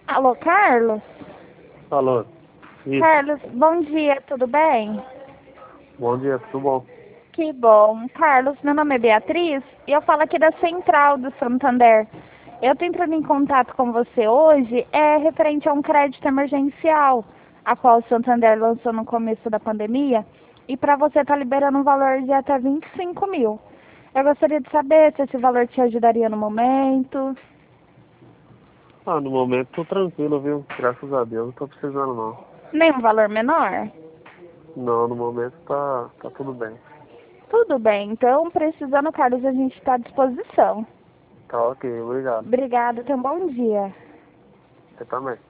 Alô, Carlos? Alô, isso. Carlos, bom dia, tudo bem? Bom dia, tudo bom? Que bom. Carlos, meu nome é Beatriz e eu falo aqui da Central do Santander. Eu tô entrando em contato com você hoje, referente a um crédito emergencial, a qual o Santander lançou no começo da pandemia, e para você tá liberando um valor de até 25 mil. Eu gostaria de saber se esse valor te ajudaria no momento. No momento tô tranquilo, viu? Graças a Deus, não tô precisando não. Nem um valor menor? Não, no momento tá tudo bem. Tudo bem, então precisando, Carlos, a gente está à disposição. Tá ok, obrigado. Obrigada, tenha um bom dia. Você também.